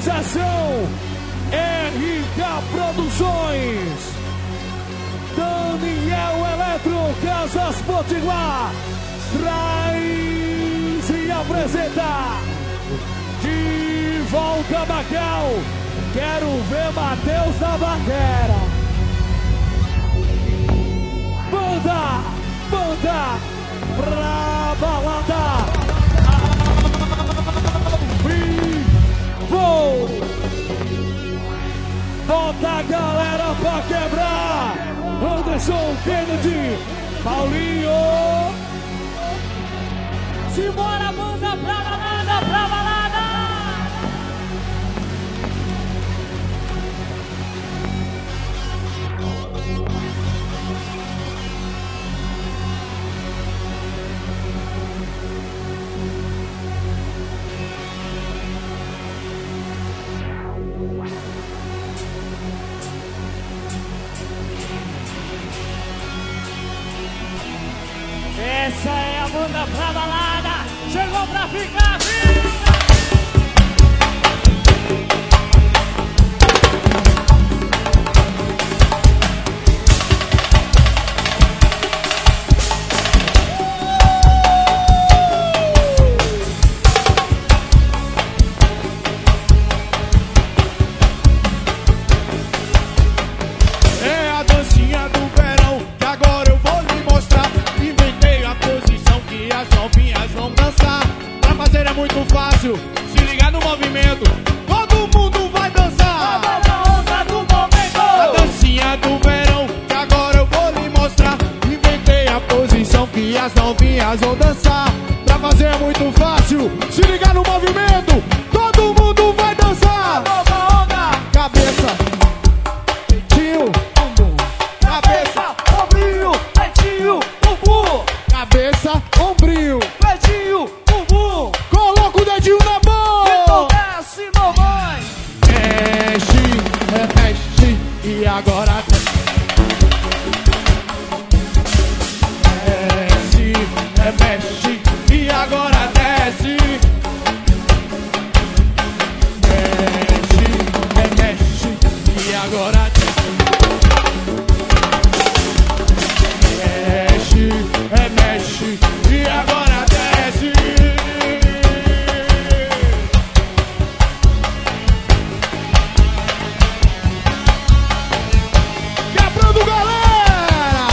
Realização RK Produções, Daniel Eletro, Casas Potiguar, traz e apresenta de volta Macau. Quero ver Matheus da Bandeira. Banda pra balada. Vivo. Bota a galera pra quebrar. Anderson, Kennedy, Paulinho. Simbora, banda pra balada, pra balada. Essa é a banda pra balada, chegou pra ficar viva! É a dancinha do verão que agora eu vou lhe mostrar. Inventei a posição que as novinhas vão dançar. Pra fazer é muito fácil, se ligar no movimento, todo mundo vai dançar. A onda do momento. A dancinha do verão que agora eu vou lhe mostrar. Inventei a posição que as novinhas vão dançar. Pra fazer é muito fácil, se ligar no movimento, todo mundo vai dançar. Nova onda. Cabeça, peitinho, bumbum. Cabeça, Ombrinho, peitinho, bumbum. cabeça, ombrinho. Peitinho, bumbum. Coloca o dedinho na mão. Desce, mamãe. Mexe, remexe e agora desce, remexe e agora desce. Mexe, remexe e agora desce. Mexe, remexe e agora desce. Quebrando, galera!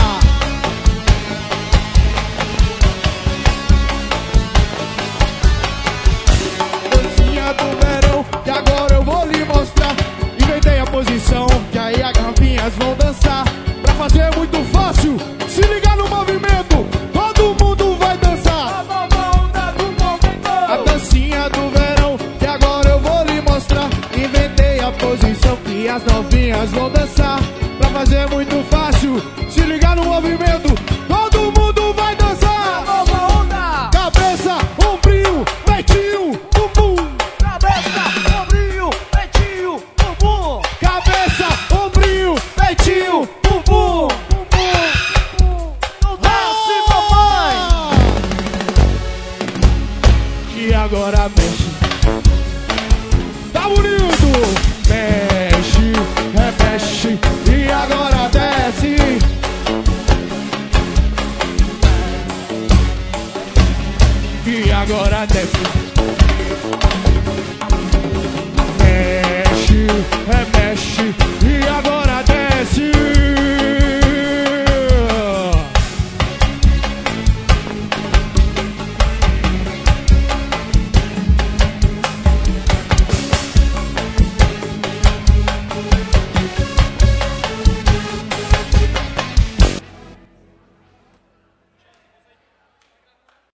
Dancinha do verão, que agora eu vou lhe mostrar. Inventei a posição, que aí as garrafinhas vão dançar. Pra fazer é muito fácil, se ligar no movimento, todo mundo vai dançar. A nova onda do momento. A dancinha do verão, que agora eu vou lhe mostrar. Inventei a posição que as novinhas vão dançar. Pra fazer é muito fácil, se ligar no movimento, todo mundo vai dançar. Nova onda. Cabeça, ombrinho, peitinho, bumbum. Cabeça, ombrinho, peitinho, bumbum. Cabeça, ombrinho, peitinho, bumbum. Não desce, mamãe. E agora mexe. Tá bonito! Mexe, remexe e agora desce. E agora desce.